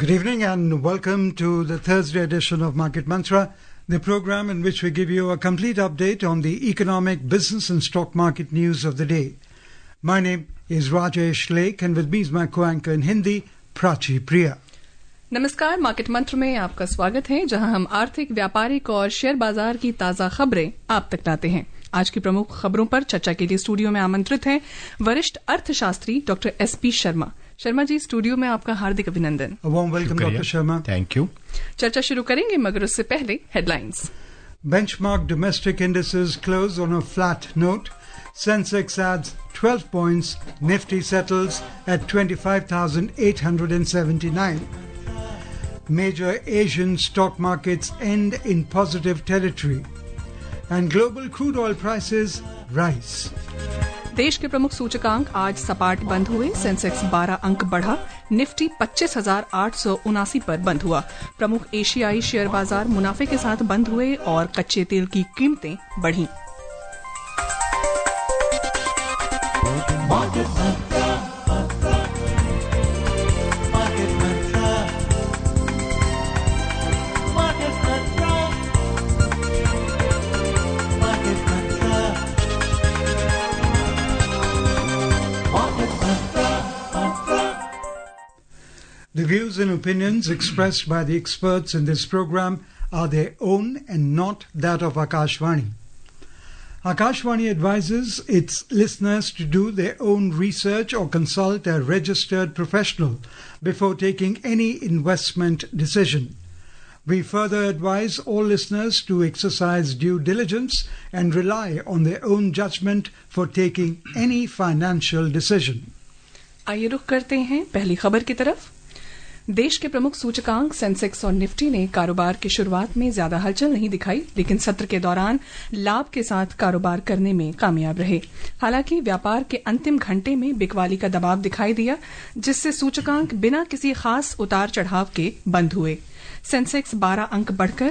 Good evening and welcome to the Thursday edition of Market Mantra, the program in which we give you a complete update on the economic, business and stock market news of the day. My name is Rajesh Lake and with me is my co-anchor in Hindi, Prachi Priya. नमस्कार, market mantra में आपका स्वागत है, जहां हम आर्थिक, व्यापारिक और शेयर बाजार की ताजा खबरें आप तक लाते हैं। आज की प्रमुख खबरों पर चर्चा के लिए स्टूडियो में आमंत्रित हैं वरिष्ठ अर्थशास्त्री doctor SP Sharma. Sharma ji, studio में आपका हार्दिक अभिनंदन। A warm welcome, Dr. Sharma. Thank you. चर्चा शुरू करेंगे, मगर उससे पहले headlines. Benchmark domestic indices close on a flat note. Sensex adds 12 points. Nifty settles at 25,879. Major Asian stock markets end in positive territory. And global crude oil prices rise. देश के प्रमुख सूचकांक आज सपाट बंद हुए। सेंसेक्स 12 अंक बढ़ा, निफ्टी 25,879 पर बंद हुआ। प्रमुख एशियाई शेयर बाजार मुनाफे के साथ बंद हुए और कच्चे तेल की कीमतें बढ़ीं। The views and opinions expressed by the experts in this program are their own and not that of Akashvani. Akashvani advises its listeners to do their own research or consult a registered professional before taking any investment decision. We further advise all listeners to exercise due diligence and rely on their own judgment for taking any financial decision. आइए रुख करते हैं पहली खबर की तरफ। देश के प्रमुख सूचकांक सेंसेक्स और निफ्टी ने कारोबार की शुरुआत में ज्यादा हलचल नहीं दिखाई, लेकिन सत्र के दौरान लाभ के साथ कारोबार करने में कामयाब रहे। हालांकि व्यापार के अंतिम घंटे में बिकवाली का दबाव दिखाई दिया, जिससे सूचकांक बिना किसी खास उतार चढ़ाव के बंद हुए। सेंसेक्स 12 अंक बढ़कर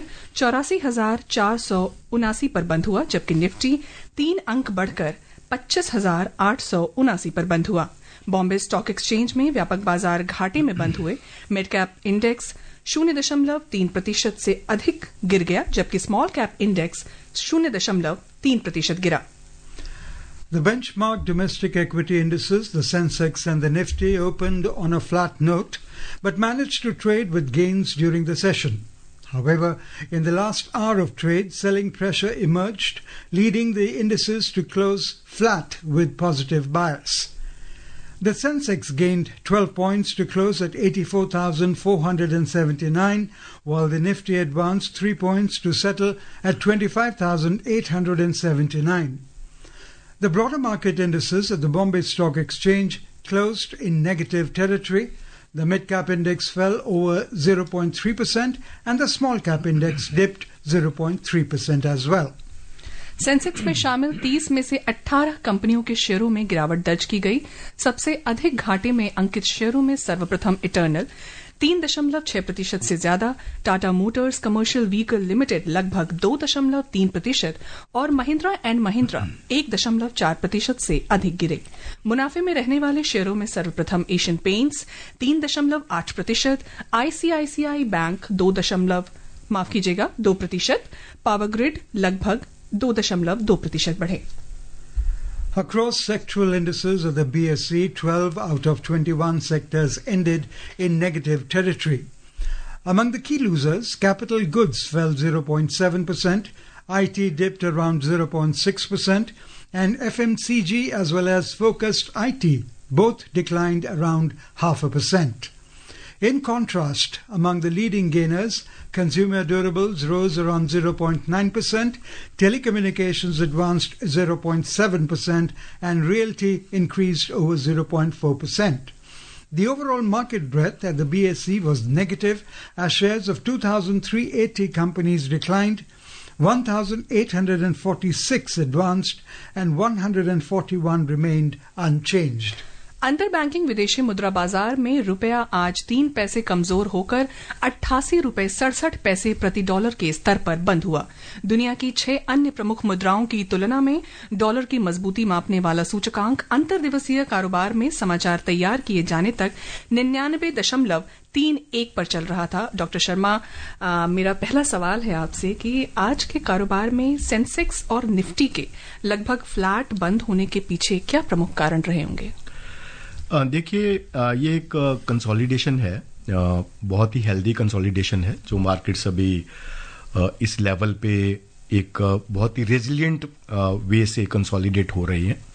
84,479 पर बंद हुआ, जबकि निफ्टी 3 अंक बढ़कर 25,879 पर बंद हुआ। बॉम्बे स्टॉक एक्सचेंज में व्यापक बाजार घाटे में बंद हुए। मिड कैप इंडेक्स 0.3% से अधिक गिर गया, जबकि स्मॉल कैप इंडेक्स 0.3% गिरा। The benchmark domestic equity indices, the Sensex and the Nifty, opened on a flat note but managed to trade with gains during the session. However, in the last hour of trade, selling pressure emerged, leading the indices to close flat with positive bias. The Sensex gained 12 points to close at 84,479, while the Nifty advanced 3 points to settle at 25,879. The broader market indices at the Bombay Stock Exchange closed in negative territory. The mid-cap index fell over 0.3% and the small-cap index dipped 0.3% as well. Sensex में शामिल 30 में से 18 कंपनियों के शेयरों में गिरावट दर्ज की गई। सबसे अधिक घाटे में अंकित शेयरों में सर्वप्रथम इटर्नल 3.6% से ज्यादा, Tata motors commercial vehicle limited लगभग 2.3% और महिंद्रा एंड महिंद्रा 1.4% से अधिक गिरे। मुनाफे में रहने वाले शेयरों में सर्वप्रथम Asian paints 3.8%, ICICI bank 2%, power grid लगभग 2.2% बढ़े। Across sectoral indices of the BSE, 12 out of 21 sectors ended in negative territory. Among the key losers, capital goods fell 0.7%, IT dipped around 0.6%, and FMCG as well as focused IT both declined around 0.5%. In contrast, among the leading gainers, consumer durables rose around 0.9%, telecommunications advanced 0.7%, and realty increased over 0.4%. The overall market breadth at the BSE was negative as shares of 2,380 companies declined, 1,846 advanced, and 141 remained unchanged. अंतर banking विदेशी मुद्रा बाजार में रुपया आज 3 पैसे कमजोर होकर 88 रुपये 67 पैसे प्रति डॉलर के स्तर पर बंद हुआ। दुनिया की 6 अन्य प्रमुख मुद्राओं की तुलना में डॉलर की मजबूती मापने वाला सूचकांक अंतर दिवसीय कारोबार में समाचार तैयार किए जाने तक 99.31 पर चल रहा था। डॉक्टर शर्मा, मेरा पहला सवाल है आपसे कि आज के कारोबार में सेंसेक्स और निफ्टी के लगभग फ्लैट बंद होने के पीछे क्या प्रमुख कारण रहे होंगे? देखिए, ये एक कंसोलिडेशन है, बहुत ही हेल्दी कंसोलिडेशन है, जो मार्केट्स अभी इस लेवल पे एक बहुत ही रेजिलिएंट वे से कंसोलिडेट हो रही है।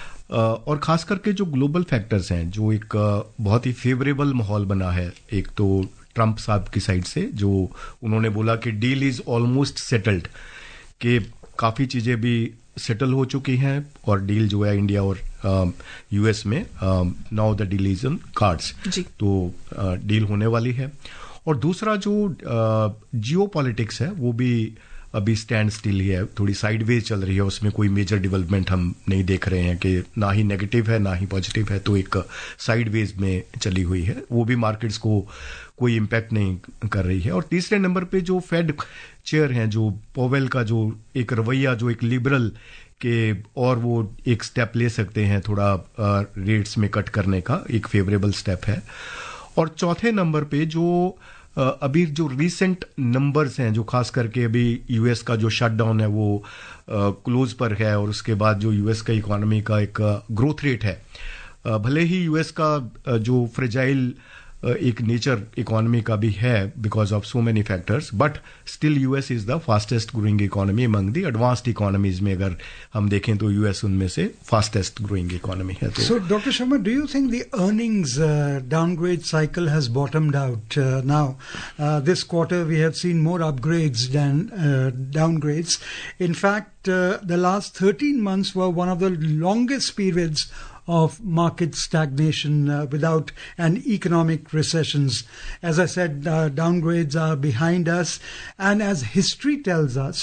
और खास करके जो ग्लोबल फैक्टर्स हैं, जो एक बहुत ही फेवरेबल माहौल बना है। एक तो ट्रंप साहब की साइड से जो उन्होंने बोला कि डील इज ऑलमोस्ट सेटल्ड, कि काफ़ी चीज़ें भी सेटल हो चुकी हैं और डील जो है इंडिया और यूएस में now the deal is on cards, तो डील होने वाली है। और दूसरा जो जियो पॉलिटिक्स है वो भी अभी स्टैंड स्टिल ही है, थोड़ी साइडवेज चल रही है, उसमें कोई मेजर डेवलपमेंट हम नहीं देख रहे हैं कि ना ही नेगेटिव है ना ही पॉजिटिव है, तो एक साइडवेज में चली हुई है, वो भी मार्केट्स को कोई इम्पैक्ट नहीं कर रही है। और तीसरे नंबर पे जो फेड चेयर हैं, जो पोवेल का जो एक रवैया, जो एक लिबरल के और वो एक स्टेप ले सकते हैं थोड़ा रेट्स में कट करने का, एक फेवरेबल स्टेप है। और चौथे नंबर पे जो अभी जो रीसेंट नंबर्स हैं, जो खास करके अभी यूएस का जो शटडाउन है वो क्लोज पर है, और उसके बाद जो यूएस का इकोनॉमी का एक ग्रोथ रेट है, भले ही यूएस का जो फ्रेजाइल एक नेचर इकोनॉमी का भी है because of so many factors, but still US is the fastest growing economy among the advanced economies में अगर हम देखें तो यूएस उनमें से फास्टेस्ट ग्रोइंग इकोनॉमी है। तो so doctor Sharma, do you think the earnings downgrade cycle has bottomed out now? This quarter we have seen more upgrades than downgrades. In fact, the last 13 months were one of the longest periods of market stagnation without an economic recessions. As I said, downgrades are behind us, and as history tells us,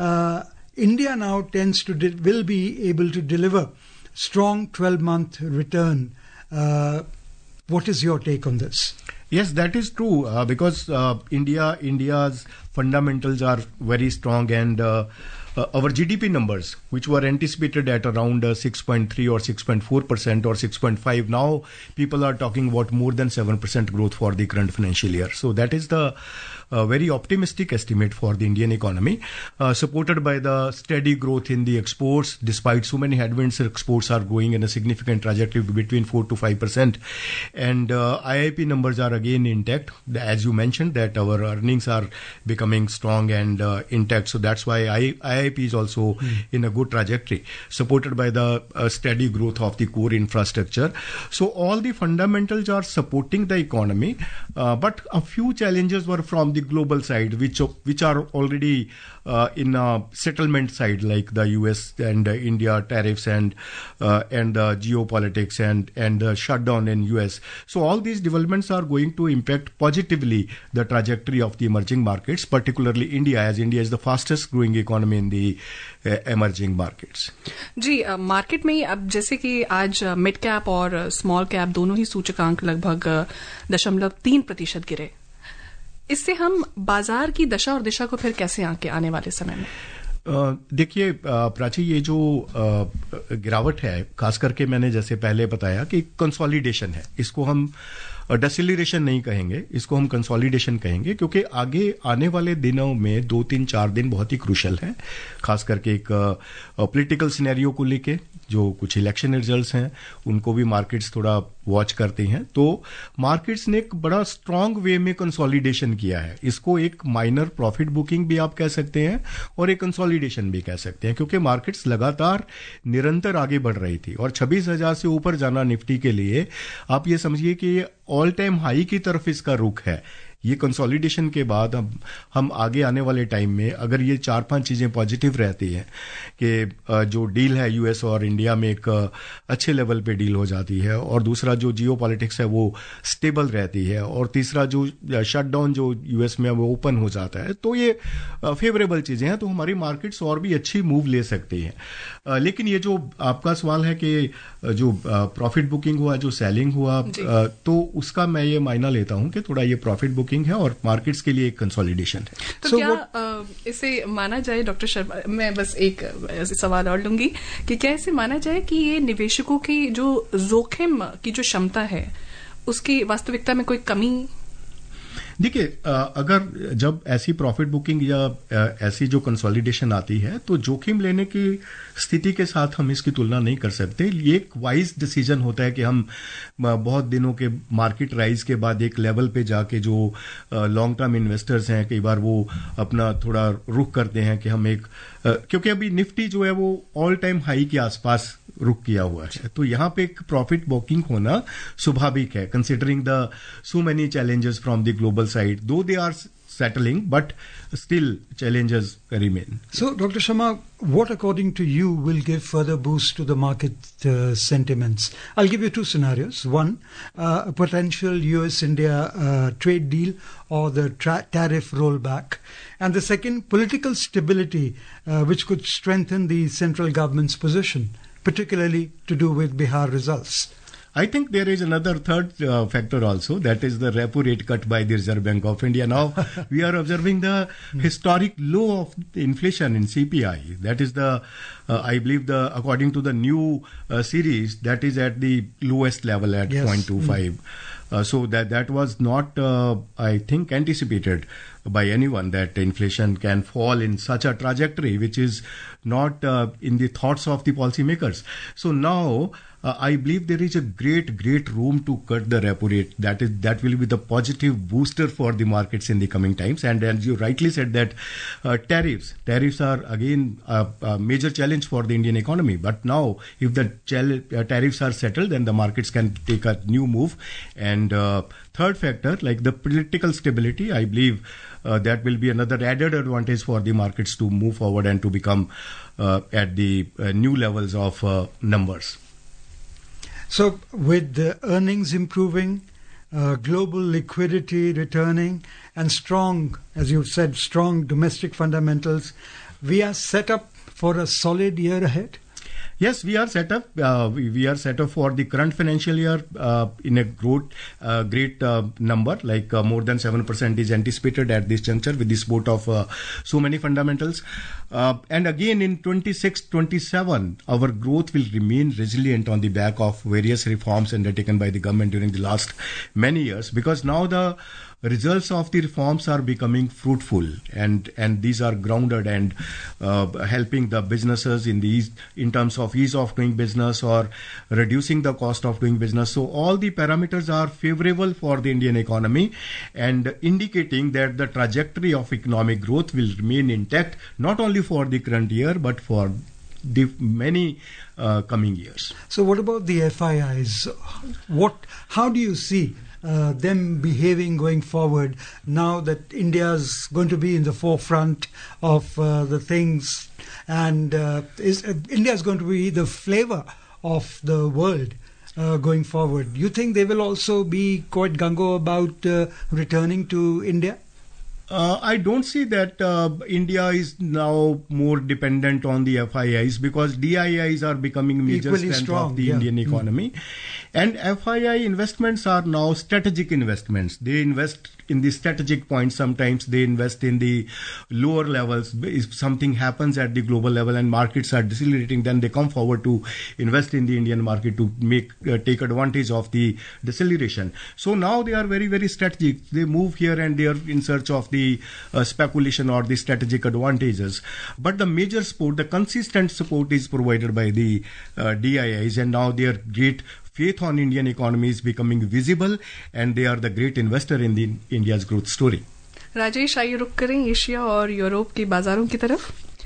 India now tends to will be able to deliver strong 12-month return. What is your take on this? Yes, that is true, because India's fundamentals are very strong, and our GDP numbers, which were anticipated at around 6.3 or 6.4% or 6.5, now people are talking about more than 7% growth for the current financial year. So that is the very optimistic estimate for the Indian economy, supported by the steady growth in the exports. Despite so many headwinds, exports are growing in a significant trajectory between 4 to 5%. And IIP numbers are again intact. As you mentioned, that our earnings are becoming strong and intact. So that's why IIP is also in a good trajectory, supported by the steady growth of the core infrastructure. So all the fundamentals are supporting the economy, but a few challenges were from the global side, which are already in a settlement side, like the US and India tariffs and the geopolitics and the shutdown in US. So all these developments are going to impact positively the trajectory of the emerging markets, particularly India, as India is the fastest growing economy in the emerging markets. जी, market में अब जैसे कि आज mid cap और small cap दोनों ही सूचकांक लगभग 0.3% गिरे, इससे हम बाजार की दशा और दिशा को फिर कैसे आके आने वाले समय में? देखिए प्राची, ये जो गिरावट है, खास करके मैंने जैसे पहले बताया कि कंसोलिडेशन है, इसको हम डिसेलरेशन नहीं कहेंगे, इसको हम कंसोलिडेशन कहेंगे, क्योंकि आगे आने वाले दिनों में 2-3-4 दिन बहुत ही क्रूशल है, खास करके एक पॉलिटिकल सिनेरियो को लेके, जो कुछ इलेक्शन रिजल्ट्स हैं उनको भी मार्केट्स थोड़ा वॉच करते हैं। तो मार्केट्स ने एक बड़ा स्ट्रांग वे में कंसोलिडेशन किया है, इसको एक माइनर प्रॉफिट बुकिंग भी आप कह सकते हैं और एक कंसोलिडेशन भी कह सकते हैं, क्योंकि मार्केट्स लगातार निरंतर आगे बढ़ रही थी और 26,000 से ऊपर जाना निफ्टी के लिए आप ये समझिए कि ऑल टाइम हाई की तरफ इसका रुख है। ये कंसोलिडेशन के बाद हम आगे आने वाले टाइम में अगर ये 4-5 चीजें पॉजिटिव रहती हैं कि जो डील है यूएस और इंडिया में एक अच्छे लेवल पे डील हो जाती है, और दूसरा जो जियो पॉलिटिक्स है वो स्टेबल रहती है, और तीसरा जो शटडाउन जो यूएस में वो ओपन हो जाता है, तो ये फेवरेबल चीजें हैं, तो हमारी मार्केट्स और भी अच्छी मूव ले सकती हैं। लेकिन ये जो आपका सवाल है कि जो प्रॉफिट बुकिंग हुआ, जो सेलिंग हुआ, तो उसका मैं ये मायना लेता हूं कि थोड़ा ये प्रॉफिट बुकिंग है और मार्केट्स के लिए एक कंसोलिडेशन है। तो क्या इसे माना जाए, डॉक्टर शर्मा, मैं बस एक सवाल और लूंगी कि क्या इसे माना जाए कि ये निवेशकों की जो जोखिम की जो क्षमता है उसकी वास्तविकता में कोई कमी? देखिए, अगर जब ऐसी प्रॉफिट बुकिंग या ऐसी जो कंसोलिडेशन आती है तो जोखिम लेने की स्थिति के साथ हम इसकी तुलना नहीं कर सकते। ये एक वाइज डिसीजन होता है कि हम बहुत दिनों के मार्केट राइज के बाद एक लेवल पे जाके जो लॉन्ग टर्म इन्वेस्टर्स हैं कई बार वो अपना थोड़ा रुख करते हैं कि हम एक क्योंकि अभी निफ्टी जो है वो ऑल टाइम हाई के आसपास रुक किया हुआ है, तो यहाँ पे एक प्रॉफिट बुकिंग होना स्वाभाविक है considering the so many challenges from the global side, though they are settling, but still challenges remain. So, Dr. Sharma, what according to you will give further boost to the market sentiments? I'll give you two scenarios. One, a potential US-India trade deal or the tariff rollback. And the second, political stability, which could strengthen the central government's position, particularly to do with Bihar results. I think there is another third factor also, that is the repo rate cut by the Reserve Bank of India. Now we are observing the historic low of the inflation in CPI. That is the, I believe according to the new series, that is at the lowest level at 0.25. So that was not, I think, anticipated by anyone that inflation can fall in such a trajectory, which is not in the thoughts of the policymakers. So now, I believe there is a great room to cut the repo rate. That will be the positive booster for the markets in the coming times. And as you rightly said that tariffs are again a major challenge for the Indian economy. But now, if the tariffs are settled, then the markets can take a new move. And third factor, like the political stability, I believe that will be another added advantage for the markets to move forward and to become at the new levels of numbers. So, with the earnings improving, global liquidity returning, and strong, as you've said, strong domestic fundamentals, we are set up for a solid year ahead? Yes, we are set up. We are set up for the current financial year in a great number, like more than 7% is anticipated at this juncture with the support of so many fundamentals. And again, in 26-27, our growth will remain resilient on the back of various reforms undertaken by the government during the last many years, because now the results of the reforms are becoming fruitful, and these are grounded and helping the businesses in terms of ease of doing business or reducing the cost of doing business. So all the parameters are favorable for the Indian economy and indicating that the trajectory of economic growth will remain intact, not only for the current year but for the many coming years. So what about the FIIs? How do you see them behaving going forward now that India's going to be in the forefront of the things, and India's going to be the flavor of the world going forward? You think they will also be quite gung-ho about returning to India? I don't see that India is now more dependent on the FIIs, because DIIs are becoming major equally strength strong, of the Indian economy. And FII investments are now strategic investments. They invest in the strategic points. Sometimes they invest in the lower levels. If something happens at the global level and markets are decelerating, then they come forward to invest in the Indian market to take advantage of the deceleration. So now they are very, very strategic. They move here and there in search of the speculation or the strategic advantages. But the major support, the consistent support is provided by the DIIs, and now their great faith on Indian economy is becoming visible, and they are the great investor in the India's growth story. Rajesh, आइए रुक करें Asia और Europe के बाजारों की तरफ।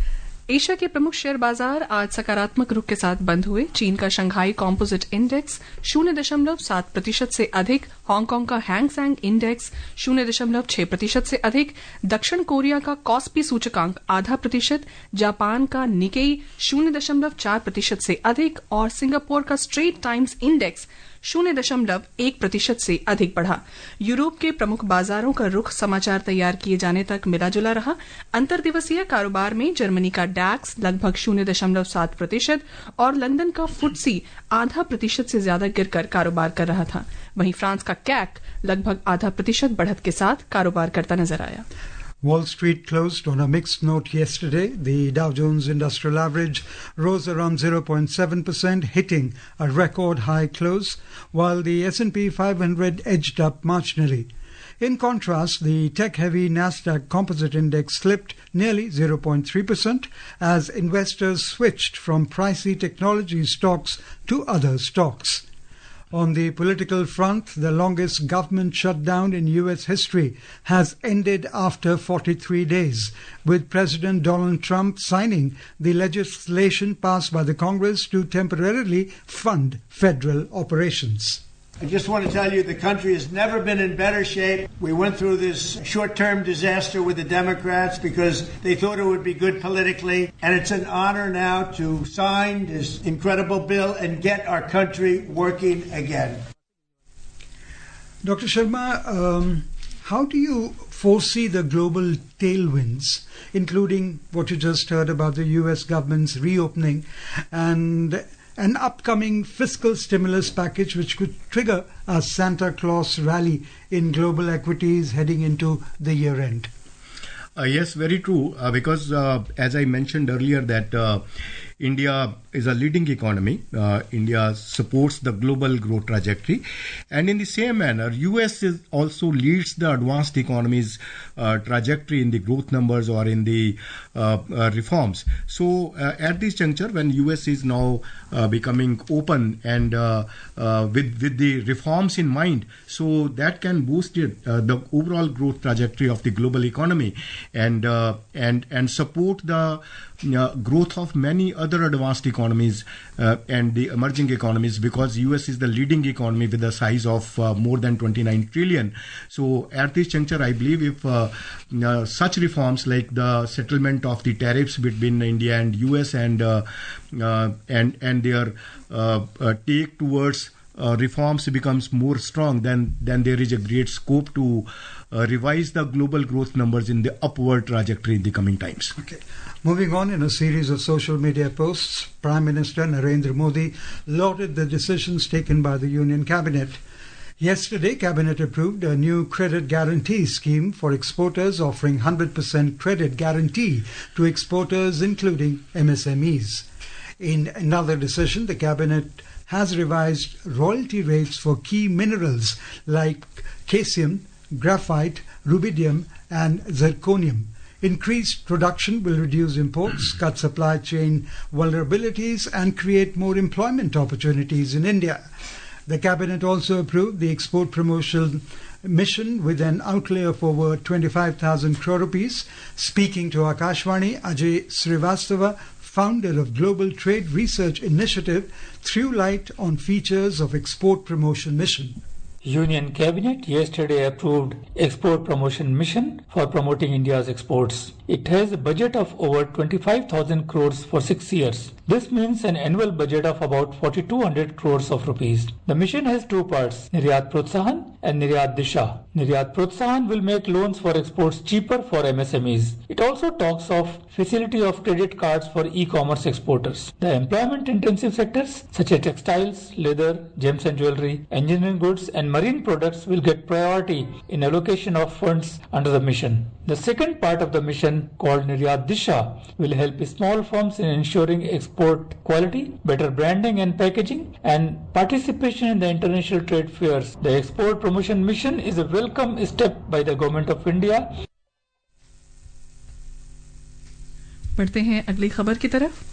Asia के प्रमुख शेयर बाजार आज सकारात्मक रुख के साथ बंद हुए। चीन का शंघाई कॉम्पोजिट इंडेक्स 0.7% से अधिक, हांगकांग का हैंग सेंग इंडेक्स 0.6% से अधिक, दक्षिण कोरिया का कॉस्पी सूचकांक 0.5%, जापान का निकेई 0.4% से अधिक और सिंगापुर का स्ट्रेट टाइम्स इंडेक्स 0.1% से अधिक बढ़ा। यूरोप के प्रमुख बाजारों का रुख समाचार तैयार किए जाने तक मिला जुला रहा। अंतर्दिवसीय कारोबार में जर्मनी का डैक्स लगभग 0.7% और लंदन का फुटसी 0.5% से ज्यादा गिरकर कारोबार कर रहा था। वहीं फ्रांस का कैक लगभग 0.5% बढ़त के साथ कारोबार करता नजर आया। Wall Street closed on a mixed note yesterday. The Dow Jones Industrial Average rose around 0.7%, hitting a record high close, while the S&P 500 edged up marginally. In contrast, the tech-heavy Nasdaq Composite Index slipped nearly 0.3% as investors switched from pricey technology stocks to other stocks. On the political front, the longest government shutdown in U.S. history has ended after 43 days, with President Donald Trump signing the legislation passed by the Congress to temporarily fund federal operations. I just want to tell you the country has never been in better shape. We went through this short-term disaster with the Democrats because they thought it would be good politically, and it's an honor now to sign this incredible bill and get our country working again. Dr. Sharma, how do you foresee the global tailwinds, including what you just heard about the U.S. government's reopening and an upcoming fiscal stimulus package which could trigger a Santa Claus rally in global equities heading into the year end? Yes, very true. Because as I mentioned earlier that India is a leading economy. India supports the global growth trajectory. And in the same manner, US also leads the advanced economies trajectory in the growth numbers or in the reforms. So at this juncture, when US is now becoming open and with the reforms in mind, so that can boost the overall growth trajectory of the global economy and support the growth of many other advanced economies and the emerging economies, because US is the leading economy with a size of more than 29 trillion. So at this juncture, I believe if such reforms like the settlement of the tariffs between India and US and their take towards reforms becomes more strong, then there is a great scope to revise the global growth numbers in the upward trajectory in the coming times. Okay. Moving on, in a series of social media posts, Prime Minister Narendra Modi lauded the decisions taken by the Union Cabinet. Yesterday, Cabinet approved a new credit guarantee scheme for exporters, offering 100% credit guarantee to exporters, including MSMEs. In another decision, the Cabinet has revised royalty rates for key minerals like caesium, graphite, rubidium, and zirconium. Increased production will reduce imports, cut supply chain vulnerabilities, and create more employment opportunities in India. The Cabinet also approved the export promotion mission with an outlay of over 25,000 crore rupees. Speaking to Akashvani, Ajay Srivastava, founder of Global Trade Research Initiative, threw light on features of export promotion mission. Union Cabinet yesterday approved Export Promotion Mission for promoting India's exports. It has a budget of over 25,000 crores for 6 years. This means an annual budget of about 4,200 crores of rupees. The mission has two parts, Niryat Protsahan and Niryat Disha. Niryat Protsahan will make loans for exports cheaper for MSMEs. It also talks of facility of credit cards for e-commerce exporters. The employment-intensive sectors such as textiles, leather, gems and jewelry, engineering goods and marine products will get priority in allocation of funds under the mission. The second part of the mission, called Niryat Disha, will help small firms in ensuring export quality, better branding and packaging, and participation in the international trade fairs. The Export Promotion Mission is a welcome step by the Government of India. बढ़ते हैं अगली खबर की तरफ।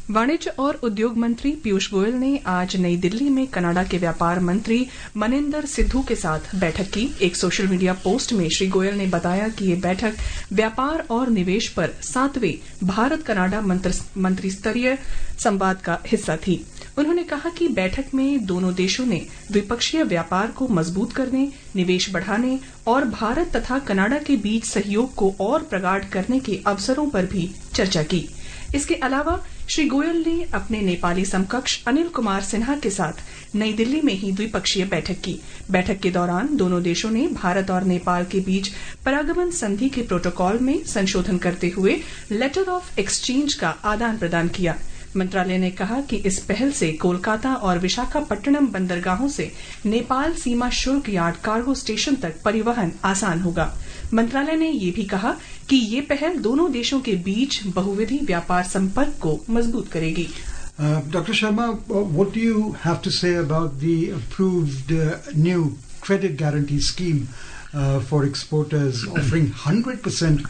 वाणिज्य और उद्योग मंत्री पीयूष गोयल ने आज नई दिल्ली में कनाडा के व्यापार मंत्री मनिंदर सिद्धू के साथ बैठक की। एक सोशल मीडिया पोस्ट में श्री गोयल ने बताया कि ये बैठक व्यापार और निवेश पर 7वें भारत कनाडा मंत्री स्तरीय संवाद का हिस्सा थी। उन्होंने कहा कि बैठक में दोनों देशों ने द्विपक्षीय व्यापार को मजबूत करने, निवेश बढ़ाने और भारत तथा कनाडा के बीच सहयोग को और प्रगाढ़ करने के अवसरों पर भी चर्चा की। इसके अलावा श्री गोयल ने अपने नेपाली समकक्ष अनिल कुमार सिन्हा के साथ नई दिल्ली में ही द्विपक्षीय बैठक की। बैठक के दौरान दोनों देशों ने भारत और नेपाल के बीच परागमन संधि के प्रोटोकॉल में संशोधन करते हुए लेटर ऑफ एक्सचेंज का आदान प्रदान किया। मंत्रालय ने कहा कि इस पहल से कोलकाता और विशाखापट्टनम बंदरगाहों से नेपाल सीमा शुल्क यार्ड कार्गो स्टेशन तक परिवहन आसान होगा। मंत्रालय ने ये भी कहा कि ये पहल दोनों देशों के बीच बहुविधि व्यापार संपर्क को मजबूत करेगी। Dr. Sharma, what do you have to say about the approved new credit guarantee scheme for exporters, offering 100%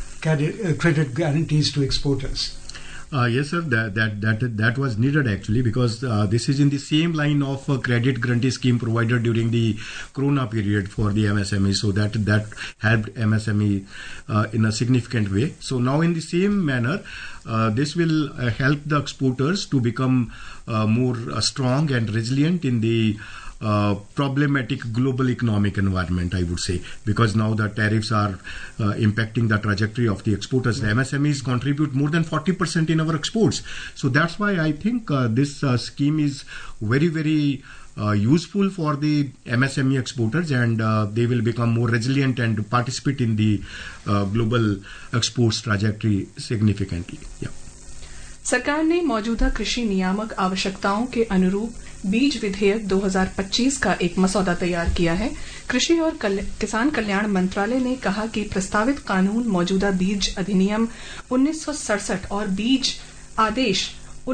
credit guarantees to exporters? Yes, sir. That was needed actually, because this is in the same line of credit guarantee scheme provided during the Corona period for the MSME. So that helped MSME in a significant way. So now in the same manner, this will help the exporters to become more strong and resilient in the problematic global economic environment, I would say, because now the tariffs are impacting the trajectory of the exporters. The MSMEs contribute more than 40% in our exports. So that's why I think this scheme is very, very useful for the MSME exporters, and they will become more resilient and participate in the global exports trajectory significantly. Yeah. सरकार ने मौजूदा कृषि नियामक आवश्यकताओं के अनुरूप बीज विधेयक 2025 का एक मसौदा तैयार किया है। कृषि और किसान कल्याण मंत्रालय ने कहा कि प्रस्तावित कानून मौजूदा बीज अधिनियम 1967 और बीज आदेश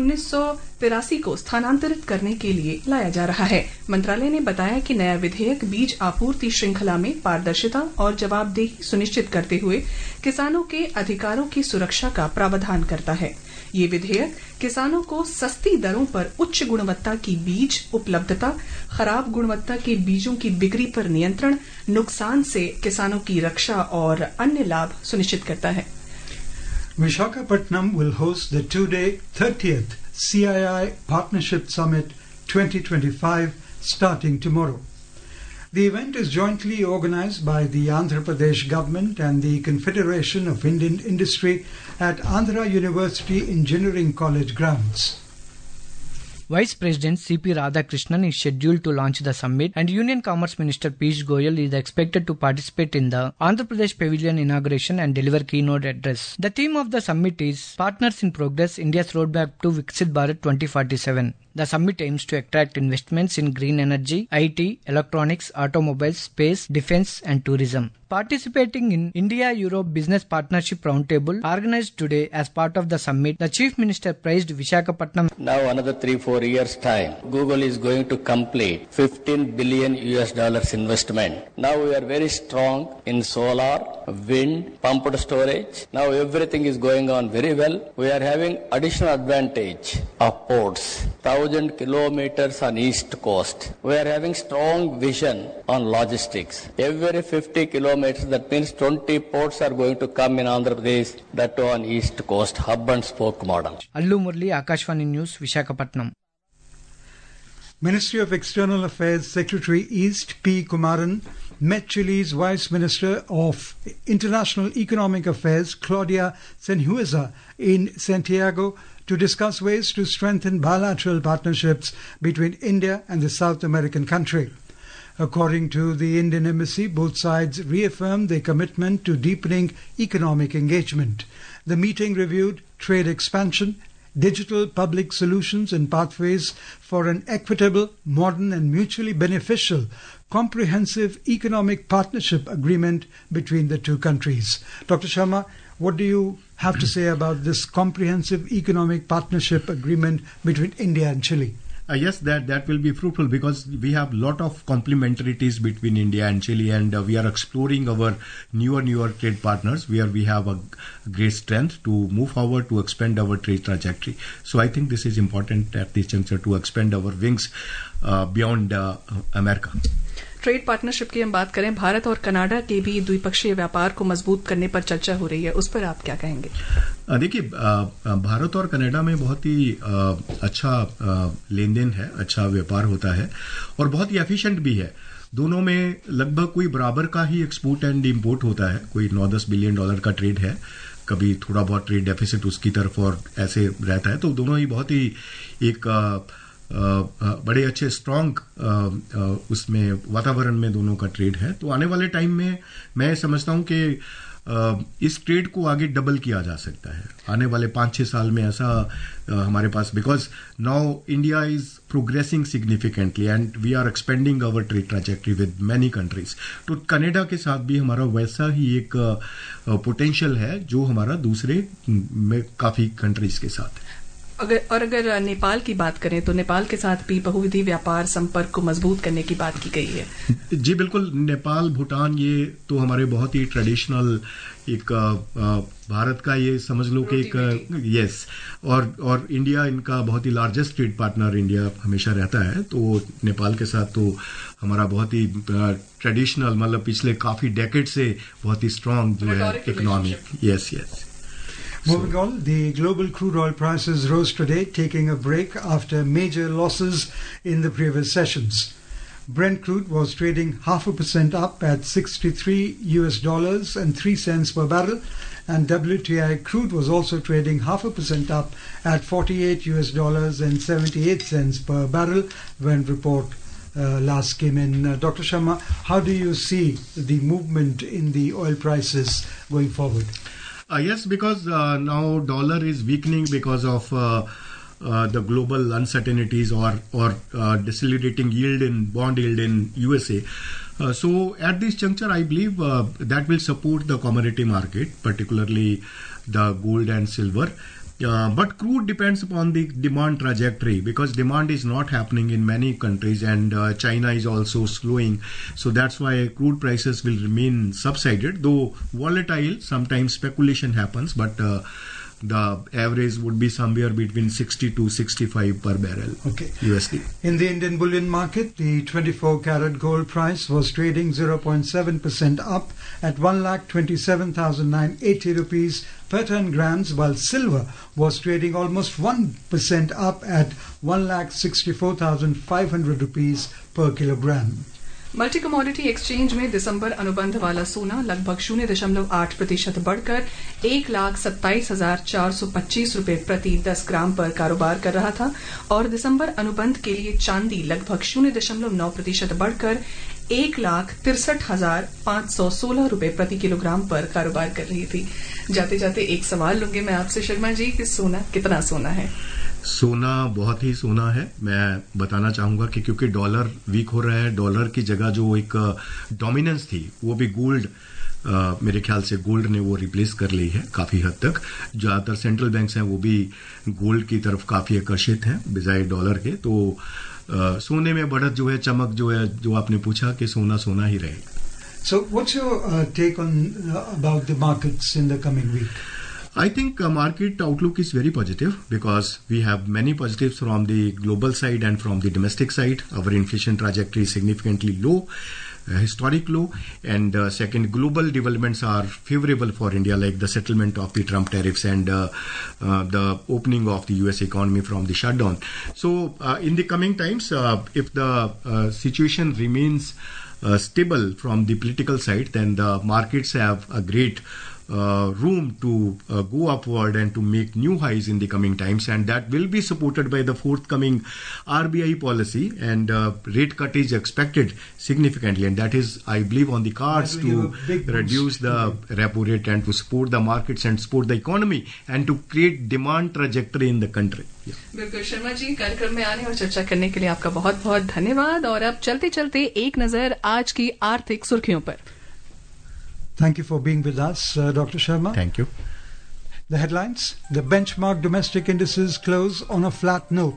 1983 को स्थानांतरित करने के लिए लाया जा रहा है। मंत्रालय ने बताया कि नया विधेयक बीज आपूर्ति श्रृंखला में पारदर्शिता और जवाबदेही सुनिश्चित करते हुए किसानों के अधिकारों की सुरक्षा का प्रावधान करता है। ये विधेयक किसानों को सस्ती दरों पर उच्च गुणवत्ता की बीज उपलब्धता, खराब गुणवत्ता के बीजों की बिक्री पर नियंत्रण, नुकसान से किसानों की रक्षा और अन्य लाभ सुनिश्चित करता है। Visakhapatnam will host the two-day 30th CII Partnership Summit 2025 starting tomorrow. The event is jointly organized by the Andhra Pradesh government and the Confederation of Indian Industry at Andhra University Engineering College grounds. Vice President C.P. Radhakrishnan is scheduled to launch the summit, and Union Commerce Minister Piyush Goyal is expected to participate in the Andhra Pradesh Pavilion inauguration and deliver keynote address. The theme of the summit is Partners in Progress, India's Roadmap to Viksit Bharat 2047. The summit aims to attract investments in green energy, IT, electronics, automobiles, space, defense and tourism. Participating in India-Europe Business Partnership Roundtable organized today as part of the summit, the Chief Minister praised Visakhapatnam. Now another 3-4 years time, Google is going to complete $15 billion investment. Now we are very strong in solar, wind, pumped storage. Now everything is going on very well. We are having additional advantage of ports. 1,000 kilometers on east coast. We are having strong vision on logistics. Every 50 kilometers, that means 20 ports are going to come in Andhra Pradesh, that on east coast, hub and spoke model. Allu Murli, Akashvani News, Visakhapatnam. Ministry of External Affairs Secretary East P. Kumaran met Chile's Vice Minister of International Economic Affairs Claudia Senhueza in Santiago to discuss ways to strengthen bilateral partnerships between India and the South American country. According to the Indian Embassy, both sides reaffirmed their commitment to deepening economic engagement. The meeting reviewed trade expansion, digital public solutions and pathways for an equitable, modern and mutually beneficial comprehensive economic partnership agreement between the two countries. Dr. Sharma, what do you have to say about this comprehensive economic partnership agreement between India and Chile? Yes, that will be fruitful because we have lot of complementarities between India and Chile, and we are exploring our newer trade partners where we have a great strength to move forward to expand our trade trajectory. So I think this is important at this juncture to expand our wings beyond America. Trade partnership की हम बात करें, भारत और Canada के भी द्विपक्षीय व्यापार को मजबूत करने पर चर्चा हो रही है, उस पर आप क्या कहेंगे? देखिए, भारत और कनाडा में बहुत ही अच्छा लेन देन है, अच्छा व्यापार होता है और बहुत ही एफिशिएंट भी है. दोनों में लगभग कोई बराबर का ही एक्सपोर्ट एंड इंपोर्ट होता है. कोई 9-10 बिलियन डॉलर का ट्रेड है, कभी थोड़ा बहुत ट्रेड डेफिसिट उसकी तरफ और ऐसे रहता है. तो दोनों ही बहुत ही एक बड़े अच्छे स्ट्रांग उसमें वातावरण में दोनों का ट्रेड है. तो आने वाले टाइम में मैं समझता हूं कि इस ट्रेड को आगे डबल किया जा सकता है आने वाले 5-6 साल में. ऐसा हमारे पास, because now India is progressing significantly and we are expanding our trade trajectory with many countries. तो कनाडा के साथ भी हमारा वैसा ही एक पोटेंशियल है जो हमारा दूसरे में काफी कंट्रीज के साथ है. अगर नेपाल की बात करें तो नेपाल के साथ भी बहुविधि व्यापार संपर्क को मजबूत करने की बात की गई है. जी बिल्कुल. नेपाल, भूटान, ये तो हमारे बहुत ही ट्रेडिशनल एक भारत का ये समझ लो कि एक यस और इंडिया इनका बहुत ही लार्जेस्ट ट्रेड पार्टनर इंडिया हमेशा रहता है. तो नेपाल के साथ तो हमारा बहुत ही ट्रेडिशनल, मतलब पिछले काफी डेकेड से बहुत ही स्ट्रांग जो है economic. Yes. Moving on, the global crude oil prices rose today, taking a break after major losses in the previous sessions. Brent crude was trading 0.5% up at $63.03 per barrel, and WTI crude was also trading 0.5% up at $48.78 per barrel when report last came in. Dr. Sharma, how do you see the movement in the oil prices going forward? Yes, because now dollar is weakening because of the global uncertainties or decelerating bond yield in USA. So at this juncture, I believe that will support the commodity market, particularly the gold and silver. But crude depends upon the demand trajectory because demand is not happening in many countries and China is also slowing. So that's why crude prices will remain subsided, though volatile. Sometimes speculation happens, but the average would be somewhere between 60 to 65 per barrel. Okay. USD. In the Indian bullion market, the 24-carat gold price was trading 0.7% up at 1,27,980 rupees per 10 grams, while silver was trading almost 1% up at 1,64,500 rupees per kilogram. Multi commodity exchange में दिसंबर अनुबंध वाला सोना लगभग 0.8% बढ़कर 1,27,425 रुपए प्रति 10 ग्राम पर कारोबार कर रहा था और दिसंबर अनुबंध के लिए चांदी लगभग 0.9% बढ़कर 1,63,516 रुपए प्रति किलोग्राम पर कारोबार कर रही थी. जाते जाते एक सवाल लूंगी मैं आपसे शर्मा जी कि सोना कितना सोना है? सोना बहुत ही सोना है. मैं बताना चाहूंगा कि क्योंकि डॉलर वीक हो रहा है, डॉलर की जगह जो एक डोमिनेंस थी वो भी गोल्ड, मेरे ख्याल से गोल्ड ने वो रिप्लेस कर ली है काफी हद तक. ज्यादातर सेंट्रल बैंक्स हैं वो भी गोल्ड की तरफ काफी आकर्षित हैं बजाय डॉलर के. तो सोने में बढ़त जो है, चमक जो है, जो आपने पूछा कि सोना सोना ही रहे. So what's your take on about the markets in the coming week? I think market outlook is very positive because we have many positives from the global side and from the domestic side. Our inflation trajectory is significantly low, historic low, and second, global developments are favorable for India, like the settlement of the Trump tariffs and the opening of the US economy from the shutdown. So in the coming times, if the situation remains stable from the political side, then the markets have a great room to go upward and to make new highs in the coming times, and that will be supported by the forthcoming RBI policy, and rate cut is expected significantly, and that is, I believe, on the cards to reduce the repo rate and to support the markets and support the economy and to create demand trajectory in the country. बिल्कुल शर्मा जी, कार्यक्रम में आने और चर्चा करने के लिए आपका बहुत बहुत धन्यवाद. और अब चलते चलते एक नजर आज की आर्थिक सुर्खियों पर. Thank you for being with us, Dr. Sharma. Thank you. The headlines: the benchmark domestic indices close on a flat note.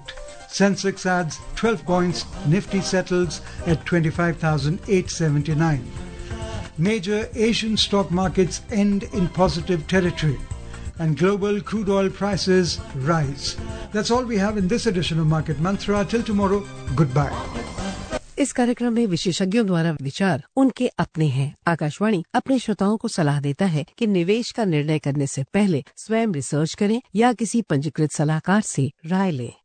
Sensex adds 12 points. Nifty settles at 25,879. Major Asian stock markets end in positive territory, and global crude oil prices rise. That's all we have in this edition of Market Mantra. Till tomorrow, goodbye. इस कार्यक्रम में विशेषज्ञों द्वारा विचार उनके अपने हैं। आकाशवाणी अपने श्रोताओं को सलाह देता है कि निवेश का निर्णय करने से पहले स्वयं रिसर्च करें या किसी पंजीकृत सलाहकार से राय लें।